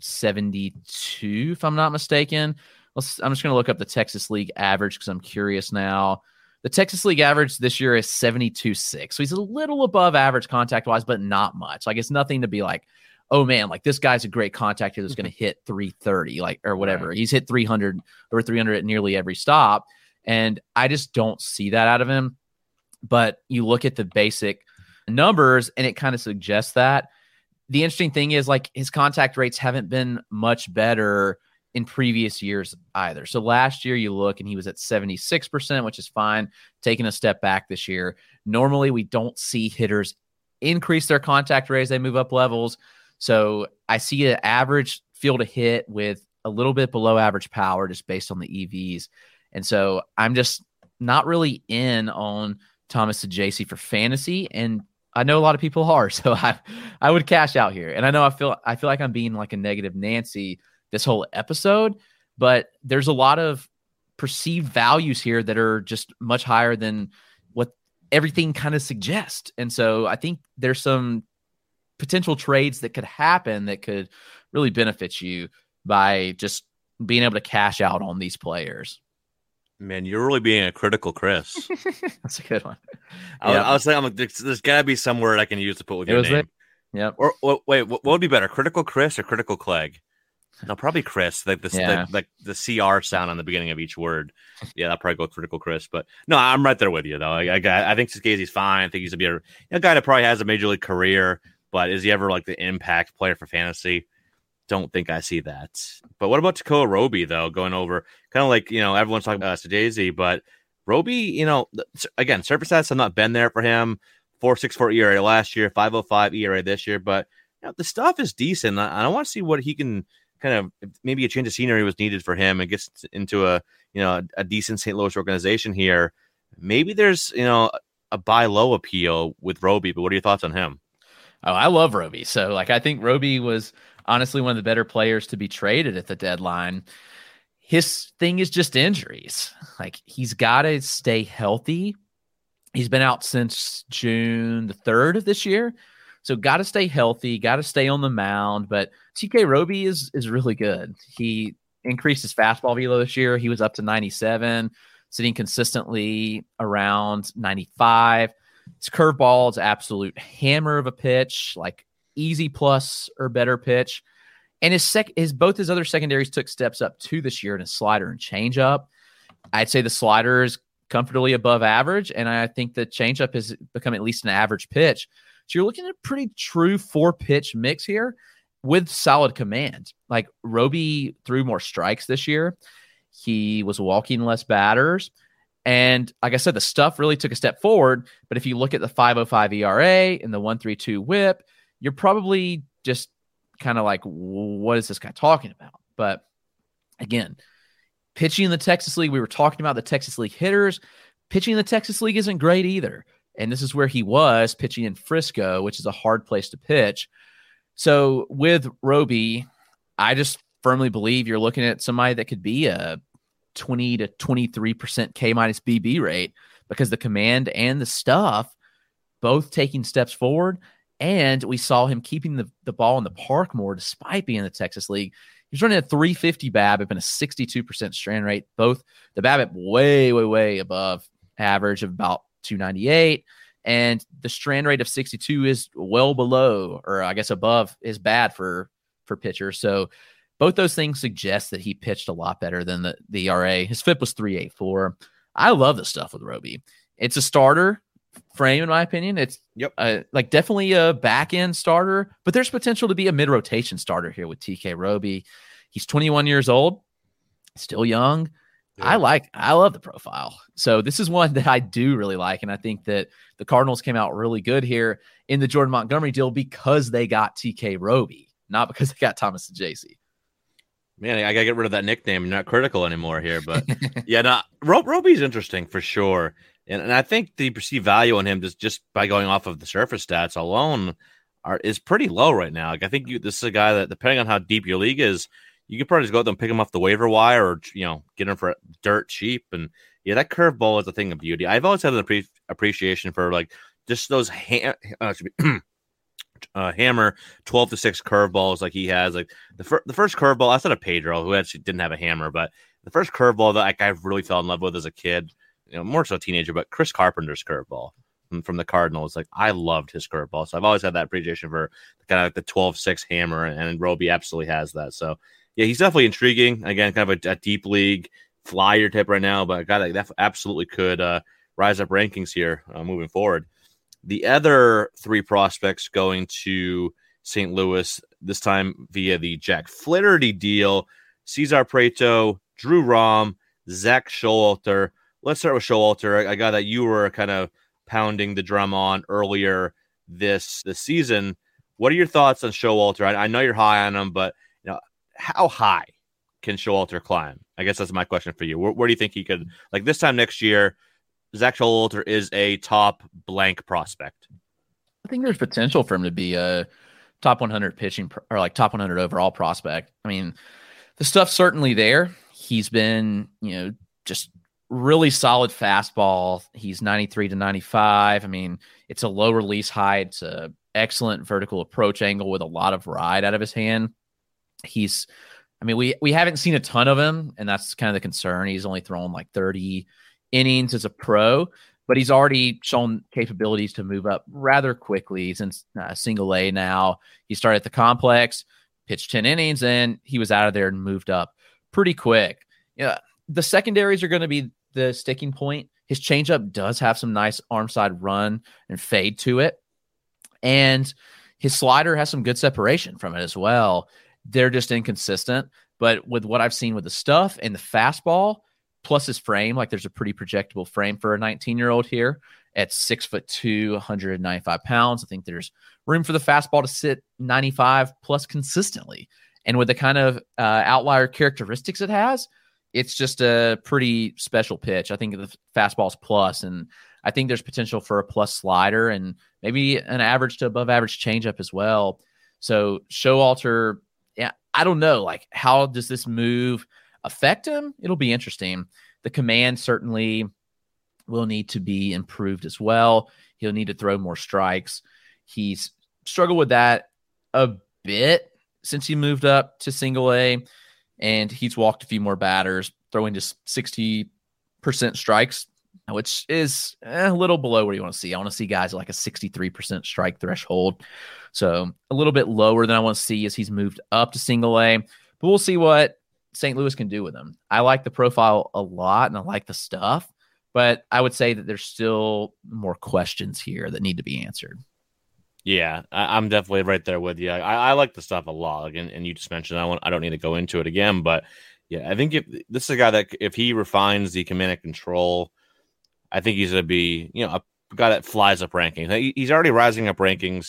72, if I'm not mistaken. I'm just going to look up the Texas League average because I'm curious now. The Texas League average this year is 72.6. So he's a little above average contact wise, but not much. Like it's nothing to be like, oh man, like this guy's a great contactor that's going to hit 330, like, or whatever. Right. He's hit 300 or 300 at nearly every stop. And I just don't see that out of him. But you look at the basic numbers and it kind of suggests that. The interesting thing is like his contact rates haven't been much better in previous years either. So last year you look and he was at 76%, which is fine, taking a step back this year. Normally we don't see hitters increase their contact rate as they move up levels. So I see an average field to hit with a little bit below average power just based on the EVs. And so I'm just not really in on Thomas Saggese for fantasy. And I know a lot of people are, so I would cash out here. And I know I feel like I'm being like a negative Nancy this whole episode, but there's a lot of perceived values here that are just much higher than what everything kind of suggests. And so I think there's some potential trades that could happen that could really benefit you by just being able to cash out on these players. Man, you're really being a critical Chris. That's a good one. I was like, there's got to be somewhere I can use to put with your name. Yep. Or wait, what would be better, critical Chris or critical Clegg? No, probably Chris. Like the CR sound on the beginning of each word. Yeah, I'll probably go critical Chris. But no, I'm right there with you though. I think Saggese's fine. I think he's a guy that probably has a major league career, but is he ever like the impact player for fantasy? Don't think I see that. But what about Tekoa Roby though? Going over kind of like, everyone's talking about Saggese, but Roby, again, surface stats have not been there for him. 4.64 ERA last year, 5.05 ERA this year, but the stuff is decent. I want to see what he can kind of, maybe a change of scenery was needed for him and gets into a decent St. Louis organization here. Maybe there's, a buy low appeal with Roby, but what are your thoughts on him? Oh, I love Roby. So I think Roby was honestly one of the better players to be traded at the deadline. His thing is just injuries. Like he's got to stay healthy. He's been out since June the 3rd of this year. So got to stay healthy, got to stay on the mound. But TK Roby is really good. He increased his fastball velo this year. He was up to 97, sitting consistently around 95. His curveball is absolute hammer of a pitch, like easy plus or better pitch. And both his other secondaries took steps up too this year in his slider and changeup. I'd say the slider is comfortably above average, and I think the changeup has become at least an average pitch. So you're looking at a pretty true 4-pitch mix here with solid command. Like Roby threw more strikes this year. He was walking less batters. And like I said, the stuff really took a step forward. But if you look at the 5.05 ERA and the 1.32 whip, you're probably just kind of like, what is this guy talking about? But again, pitching in the Texas League, we were talking about the Texas League hitters. Pitching in the Texas League isn't great either. And this is where he was pitching in Frisco, which is a hard place to pitch. So with Roby, I just firmly believe you're looking at somebody that could be a 20 to 23% K minus BB rate, because the command and the stuff both taking steps forward. And we saw him keeping the ball in the park more despite being in the Texas League. He's running a 350 BABIP and a 62% strand rate. Both the BABIP way, way, way above average of about 298. And the strand rate of 62 is well below, or I guess above, is bad for pitchers. So both those things suggest that he pitched a lot better than the ERA. His FIP was 3.84. I love the stuff with Roby. It's a starter frame, in my opinion. It's like definitely a back end starter, but there's potential to be a mid rotation starter here with TK Roby. He's 21 years old, still young. Yeah. I love the profile. So this is one that I do really like. And I think that the Cardinals came out really good here in the Jordan Montgomery deal because they got TK Roby, not because they got Thomas DeJacy. Man, I gotta get rid of that nickname. I'm not critical anymore here, but Roby's interesting for sure. And I think the perceived value on him just by going off of the surface stats alone is pretty low right now. Like, I think this is a guy that, depending on how deep your league is, you could probably just go out there and pick him off the waiver wire, or get him for dirt cheap. And yeah, that curveball is a thing of beauty. I've always had an appreciation for like just those hammer 12-6 curveballs like he has. Like the first curveball outside of Pedro, who actually didn't have a hammer, but the first curveball that I really fell in love with as a kid, more so a teenager, but Chris Carpenter's curveball from the Cardinals. Like, I loved his curveball. So I've always had that appreciation for kind of like the 12-6 hammer, and Roby absolutely has that. So yeah, he's definitely intriguing. Again, kind of a deep league flyer type right now, but a guy that absolutely could rise up rankings here moving forward. The other three prospects going to St. Louis, this time via the Jack Flaherty deal: Cesar Prieto, Drew Rom, Zach Showalter. Let's start with Showalter, a guy that you were kind of pounding the drum on earlier this season. What are your thoughts on Showalter? I know you're high on him, but how high can Showalter climb? I guess that's my question for you. Where do you think he could, like this time next year, Zach Showalter is a top blank prospect? I think there's potential for him to be a top 100 pitching or like top 100 overall prospect. I mean, the stuff's certainly there. He's been, just really solid fastball. He's 93 to 95. I mean, it's a low release height. It's a excellent vertical approach angle with a lot of ride out of his hand. We haven't seen a ton of him, and that's kind of the concern. He's only thrown like 30 innings as a pro, but he's already shown capabilities to move up rather quickly. He's in single A now. He started at the complex, pitched 10 innings, and he was out of there and moved up pretty quick. Yeah, the secondaries are going to be the sticking point. His changeup does have some nice arm side run and fade to it, and his slider has some good separation from it as well. They're just inconsistent, but with what I've seen with the stuff and the fastball, plus his frame, like there's a pretty projectable frame for a 19-year-old here at 6'2", 195 pounds. I think there's room for the fastball to sit 95 plus consistently. And with the kind of outlier characteristics it has, it's just a pretty special pitch. I think the fastball's plus, and I think there's potential for a plus slider and maybe an average to above average changeup as well. So Showalter, yeah, I don't know, like, how does this move affect him? It'll be interesting. The command certainly will need to be improved as well. He'll need to throw more strikes. He's struggled with that a bit since he moved up to single A, and he's walked a few more batters, throwing just 60% strikes, which is a little below what you want to see. I want to see guys at like a 63% strike threshold. So a little bit lower than I want to see as he's moved up to single A, but we'll see what St. Louis can do with him. I like the profile a lot and I like the stuff, but I would say that there's still more questions here that need to be answered. Yeah, I'm definitely right there with you. I like the stuff a lot. And you just mentioned, I don't need to go into it again, but yeah, I think if this is a guy that if he refines the command and control, I think he's going to be, a guy that flies up rankings. He's already rising up rankings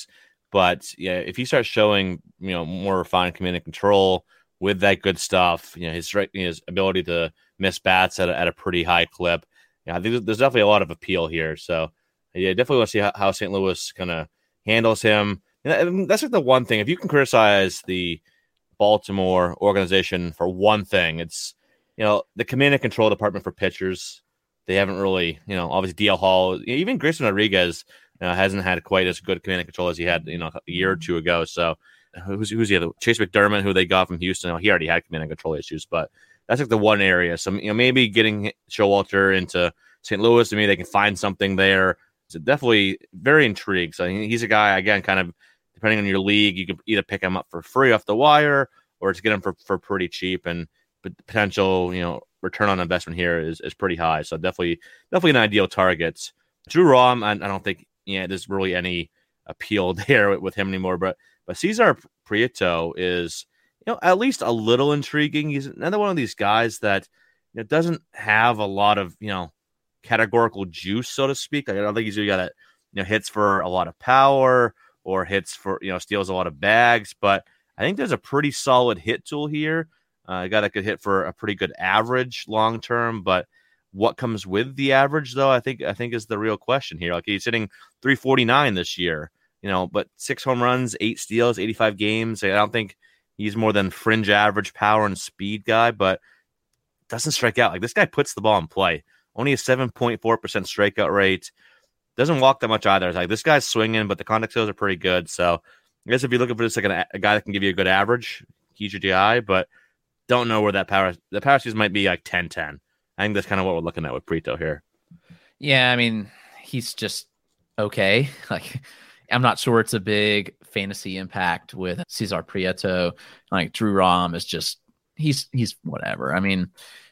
But yeah, if he starts showing, more refined command and control with that good stuff, his ability to miss bats at a pretty high clip, I think there's definitely a lot of appeal here. So yeah, definitely want to see how St. Louis kind of handles him. And that's like the one thing. If you can criticize the Baltimore organization for one thing, it's the command and control department for pitchers. They haven't really, obviously DL Hall, even Grayson Rodriguez hasn't had quite as good command and control as he had, a year or two ago. So who's the other? Chase McDermott, who they got from Houston. He already had command and control issues, but that's like the one area. So maybe getting Showalter into St. Louis, maybe they can find something there. So definitely very intrigued. So he's a guy, again, kind of depending on your league, you can either pick him up for free off the wire or to get him for pretty cheap, and potential, return on investment here is pretty high. So definitely an ideal target. Drew Rom, I don't think there's really any appeal there with him anymore. But Cesar Prieto is at least a little intriguing. He's another one of these guys that doesn't have a lot of categorical juice, so to speak. Like, I don't think he's got hits for a lot of power or hits for steals a lot of bags. But I think there's a pretty solid hit tool here. A guy that could hit for a pretty good average long term, but what comes with the average, though, I think is the real question here. Like, he's hitting 349 this year, but 6 home runs, 8 steals, 85 games. I don't think he's more than fringe average power and speed guy, but doesn't strike out. Like, this guy puts the ball in play. Only a 7.4% strikeout rate. Doesn't walk that much either. It's like, this guy's swinging, but the contact skills are pretty good. So I guess if you're looking for just like a guy that can give you a good average, he's your guy, but don't know where the power skills might be like 10-10. I think that's kind of what we're looking at with Prieto here. Yeah, I mean, he's just okay. Like, I'm not sure it's a big fantasy impact with Cesar Prieto. Like, Drew Rom is just he's whatever. I mean,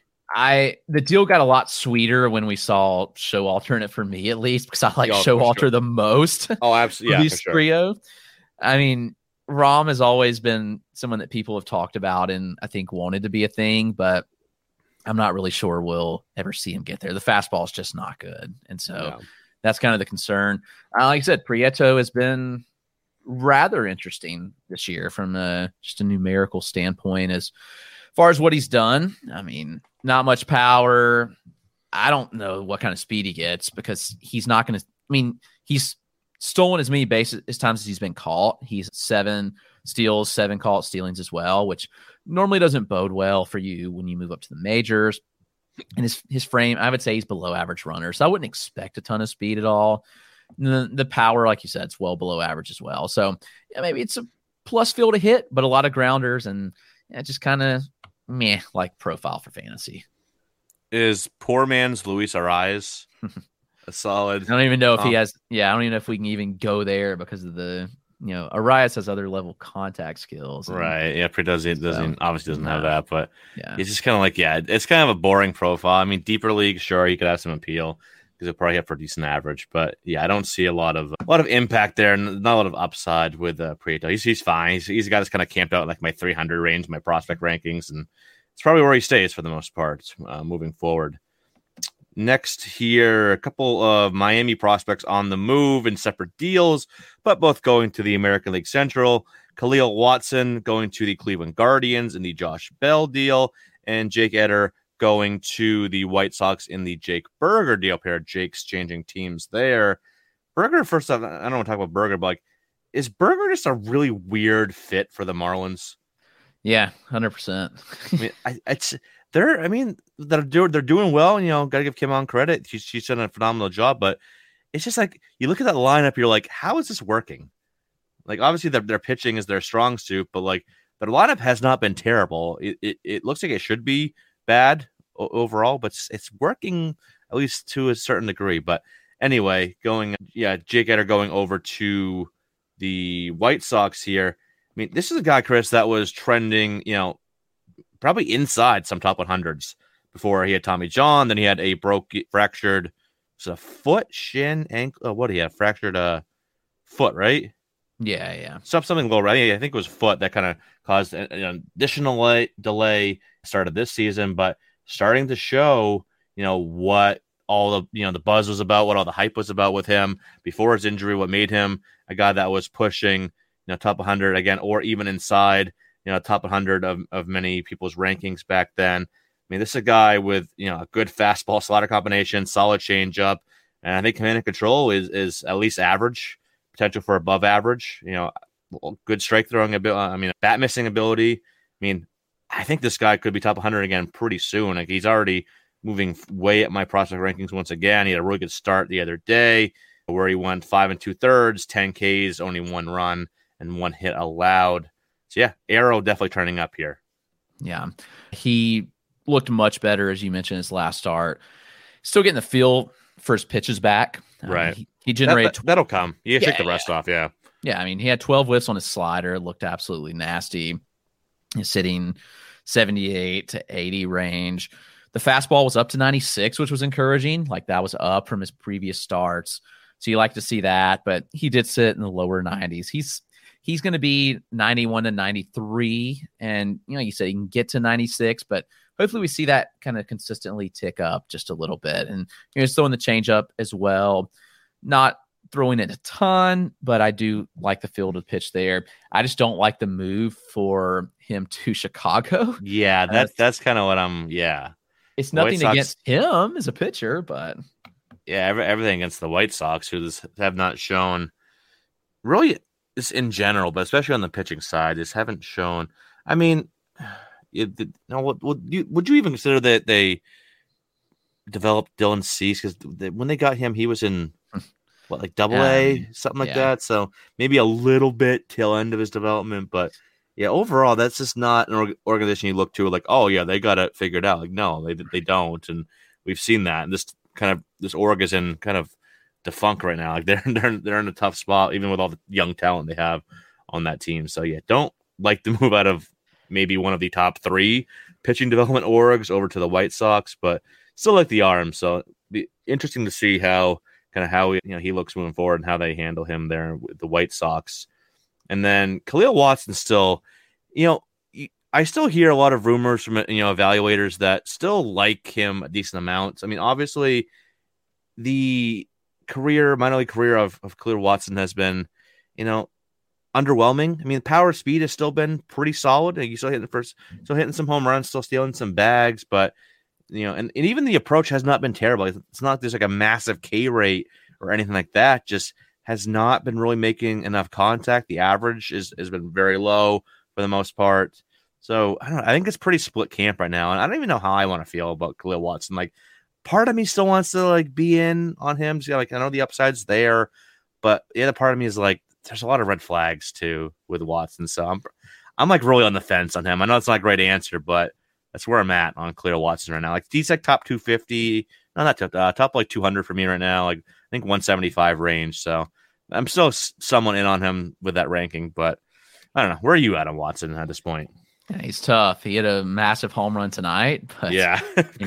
the deal got a lot sweeter when we saw Showalter in it, for me at least, because I like Showalter the most. Oh, absolutely. Yeah, for sure. I mean, Rom has always been someone that people have talked about and I think wanted to be a thing, but I'm not really sure we'll ever see him get there. The fastball is just not good. And so that's kind of the concern. Like I said, Prieto has been rather interesting this year from just a numerical standpoint as far as what he's done. I mean, not much power. I don't know what kind of speed he gets because he's not going to, he's stolen as many bases as times as he's been caught. He's 7 steals, 7 caught stealings as well, which normally doesn't bode well for you when you move up to the majors. And his frame, I would say he's below average runner. So I wouldn't expect a ton of speed at all. The power, like you said, it's well below average as well. So maybe it's a plus field to hit, but a lot of grounders and just kind of meh, like profile for fantasy. Is poor man's Luis Arraez a solid? I don't even know if he has. Yeah, I don't even know if we can even go there because of the. Arraez has other level contact skills. Right. Yeah, obviously doesn't have that, but it's just kind of like, it's kind of a boring profile. I mean, deeper league, sure, he could have some appeal because he'll probably have for a decent average, but I don't see a lot of impact there and not a lot of upside with Prieto. He's fine. He's a guy that's kind of camped out in like my 300 range, my prospect rankings, and it's probably where he stays for the most part moving forward. Next here, a couple of Miami prospects on the move in separate deals, but both going to the American League Central. Khalil Watson going to the Cleveland Guardians in the Josh Bell deal, and Jake Eder going to the White Sox in the Jake Burger deal. Pair of Jakes changing teams there. Burger, first off, I don't want to talk about Burger, but is Burger just a really weird fit for the Marlins? Yeah, 100%. They're doing well. Got to give Kim on credit. She's done a phenomenal job, but it's just like you look at that lineup, you're like, how is this working? Like, obviously their pitching is their strong suit, but like their lineup has not been terrible. It looks like it should be bad overall, but it's working at least to a certain degree. But anyway, Jake Eder going over to the White Sox here. I mean, this is a guy, Chris, that was trending, probably inside some top 100s before he had Tommy John. Then he had a fractured foot, shin, ankle. What do you have? Fractured foot, right? Yeah. Something low, right? I think it was foot that kind of caused an additional delay started this season, but starting to show, what all the buzz was about, what all the hype was about with him before his injury, what made him a guy that was pushing, top 100 again, or even inside, top 100 of many people's rankings back then. I mean, this is a guy with, a good fastball slider combination, solid changeup, and I think command and control is at least average, potential for above average, good strike throwing ability. Bat missing ability. I think this guy could be top 100 again pretty soon. Like, he's already moving way up my prospect rankings once again. He had a really good start the other day where he went 5 2/3, 10 Ks, only 1 run and 1 hit allowed. So yeah, arrow definitely turning up here. Yeah, he looked much better, as you mentioned, his last start. Still getting the feel for his pitches back. Right. He generated... That'll come. You shake the rest off, yeah. Yeah, he had 12 whiffs on his slider. It looked absolutely nasty. He's sitting 78 to 80 range. The fastball was up to 96, which was encouraging. Like, that was up from his previous starts. So you like to see that, but he did sit in the lower 90s. He's going to be 91 to 93. And, you said he can get to 96, but hopefully we see that kind of consistently tick up just a little bit. And he's throwing the changeup as well. Not throwing it a ton, but I do like the field of pitch there. I just don't like the move for him to Chicago. Yeah, that's kind of what it's nothing against him as a pitcher, but yeah, everything against the White Sox, who have not shown really just in general, but especially on the pitching side, just haven't shown. Would you even consider that they developed Dylan Cease? Because when they got him, he was in Double-A, something like that. So maybe a little bit tail end of his development, but yeah, overall, that's just not an organization you look to like, oh yeah, they got it figured out. Like, no, they don't, and we've seen that. And this org is in kind of defunct right now. Like, they're in a tough spot, even with all the young talent they have on that team. So yeah, don't like the move out of maybe one of the top 3 pitching development orgs over to the White Sox, but still like the arm. So it'd be interesting to see how he looks moving forward and how they handle him there with the White Sox. And then Khalil Watson still, I still hear a lot of rumors from, evaluators that still like him a decent amount. Obviously the minor league career of Khalil Watson has been, underwhelming. Power speed has still been pretty solid. You still hitting some home runs, still stealing some bags, but and even the approach has not been terrible. It's not like there's like a massive K rate or anything like that. Just has not been really making enough contact. The average has been very low for the most part. So I don't know. I think it's pretty split camp right now, and I don't even know how I want to feel about Khalil Watson. Like, part of me still wants to be in on him. So, I know the upside's there, but the other part of me is like, there's a lot of red flags too with Watson. So I'm like really on the fence on him. I know it's not a great answer, but that's where I'm at on Khalil Watson right now. Like, he's like top 250, not top like 200 for me right now. Like, I think 175 range. So I'm still somewhat in on him with that ranking, but I don't know. Where are you at on Watson at this point? Yeah, he's tough. He had a massive home run tonight, but yeah,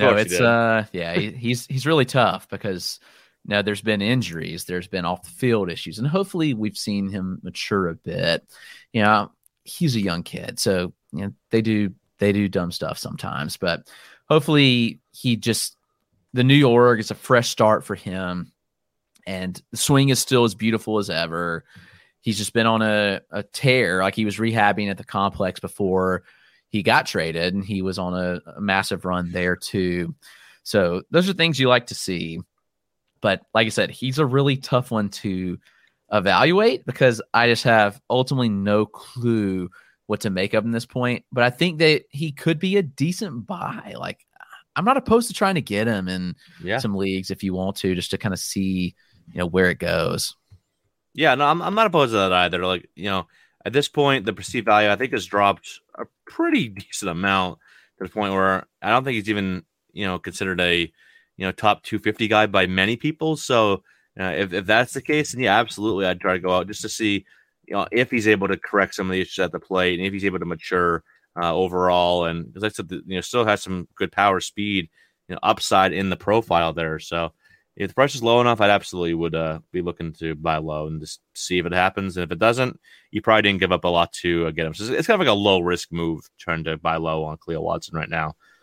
he's really tough because now there's been injuries, there's been off the field issues, and hopefully we've seen him mature a bit. He's a young kid, so they do dumb stuff sometimes, but hopefully the New York is a fresh start for him, and the swing is still as beautiful as ever. He's just been on a tear. Like, he was rehabbing at the complex before he got traded, and he was on a massive run there too. So those are things you like to see. But like I said, he's a really tough one to evaluate because I just have ultimately no clue what to make of him at this point. But I think that he could be a decent buy. Like, I'm not opposed to trying to get him in some leagues if you want to, just to kind of see, where it goes. Yeah, no, I'm not opposed to that either. Like, at this point, the perceived value, I think, has dropped a pretty decent amount to the point where I don't think he's even, considered a, top 250 guy by many people. So if that's the case, then yeah, absolutely, I'd try to go out just to see, if he's able to correct some of the issues at the plate and if he's able to mature overall. And as I said, still has some good power, speed, upside in the profile there. So if the price is low enough, I'd absolutely would be looking to buy low and just see if it happens. And if it doesn't, you probably didn't give up a lot to get him. So it's kind of like a low risk move trying to buy low on Khalil Watson right now.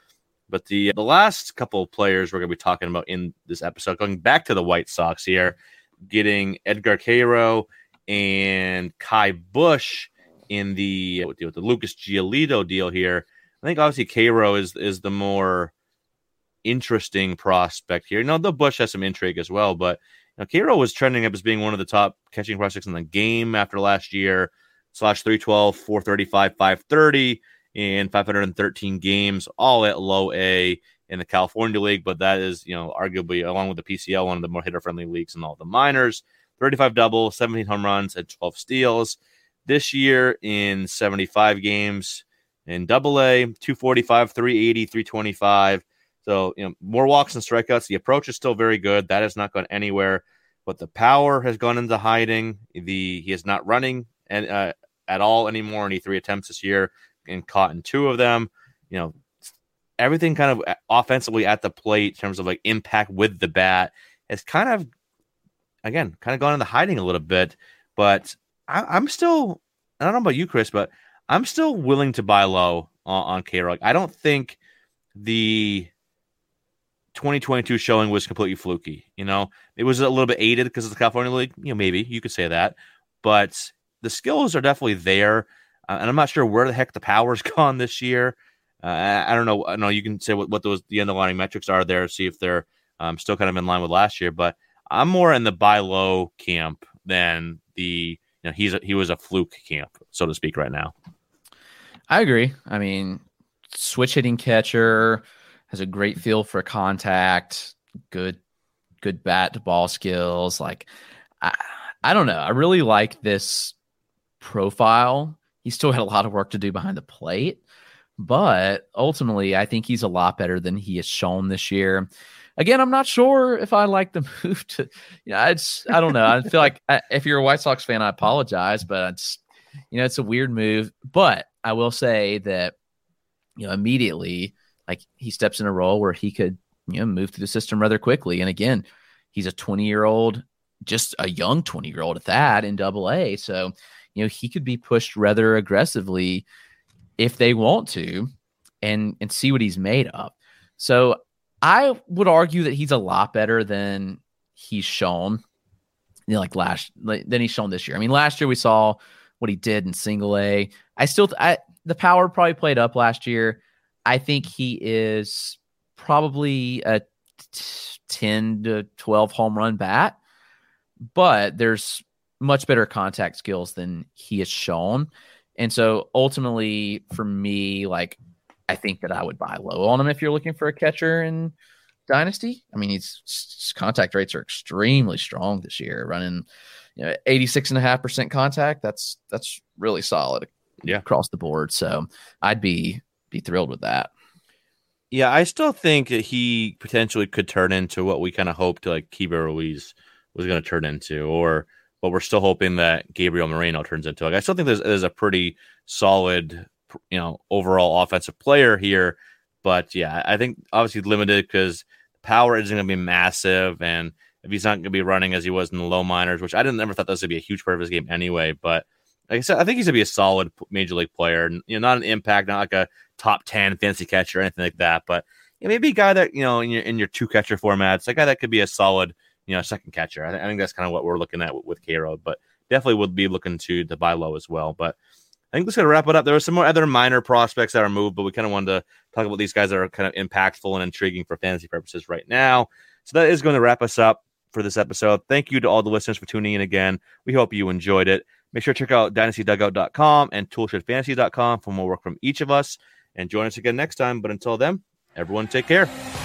But the last couple of players we're going to be talking about in this episode, going back to the White Sox here, getting Edgar Quero and Kai Bush in the Lucas Giolito deal here. I think obviously Quero is the more interesting prospect here. The Bush has some intrigue as well, but Quero was trending up as being one of the top catching prospects in the game after last year. Slash 312, 435, 530 in 513 games, all at low A in the California League. But that is, arguably, along with the PCL, one of the more hitter-friendly leagues in all the minors. 35 doubles, 17 home runs, and 12 steals. This year in 75 games in Double A, 245, 380, 325. So, more walks and strikeouts. The approach is still very good. That has not gone anywhere. But the power has gone into hiding. He is not running and at all anymore. Only 3 attempts this year and caught in 2 of them. Everything kind of offensively at the plate in terms of like impact with the bat has kind of gone into hiding a little bit. But I'm still, I don't know about you, Chris, but I'm still willing to buy low on Quero. I don't think the 2022 showing was completely fluky. It was a little bit aided because of the California League. Maybe you could say that, but the skills are definitely there, and I'm not sure where the heck the power's gone this year. I don't know. I know you can say what the underlying metrics are there, see if they're still kind of in line with last year. But I'm more in the buy low camp than the he was a fluke camp, so to speak, right now. I agree. I mean, switch hitting catcher, has a great feel for contact, good bat to ball skills. Like I don't know. I really like this profile. He still had a lot of work to do behind the plate, but ultimately I think he's a lot better than he has shown this year. Again, I'm not sure if I like the move to, I don't know. I feel like if you're a White Sox fan, I apologize, but it's a weird move. But I will say that, immediately, like he steps in a role where he could, move through the system rather quickly. And again, he's a 20-year-old, just a young 20-year-old at that in Double A. So, he could be pushed rather aggressively if they want to and see what he's made of. So I would argue that he's a lot better than he's shown, than he's shown this year. I mean, last year we saw what he did in Single A. The power probably played up last year. I think he is probably a 10 to 12 home run bat, but there's much better contact skills than he has shown. And so ultimately for me, I think that I would buy low on him if you're looking for a catcher in Dynasty. I mean, his contact rates are extremely strong this year, running 86.5% contact. That's really solid across the board. So I'd be thrilled with that. Yeah, I still think that he potentially could turn into what we kind of hoped Keibert Ruiz was going to turn into, or what we're still hoping that Gabriel Moreno turns into. I still think there's a pretty solid, overall offensive player here. But yeah, I think obviously limited because power isn't going to be massive, and if he's not going to be running as he was in the low minors, which I never thought this would be a huge part of his game anyway. But like I said, I think he's going to be a solid major league player, not an impact, not like a top 10 fantasy catcher or anything like that, but maybe a guy that in your 2 catcher formats, a guy that could be a solid second catcher. I think that's kind of what we're looking at with Quero, but definitely would be looking to buy low as well. But I think that's going to wrap it up. There were some more other minor prospects that are moved, but we kind of wanted to talk about these guys that are kind of impactful and intriguing for fantasy purposes right now. So that is going to wrap us up for this episode. Thank you to all the listeners for tuning in again. We hope you enjoyed it. Make sure to check out dynastydugout.com and toolshedfantasy.com for more work from each of us. And join us again next time. But until then, everyone take care.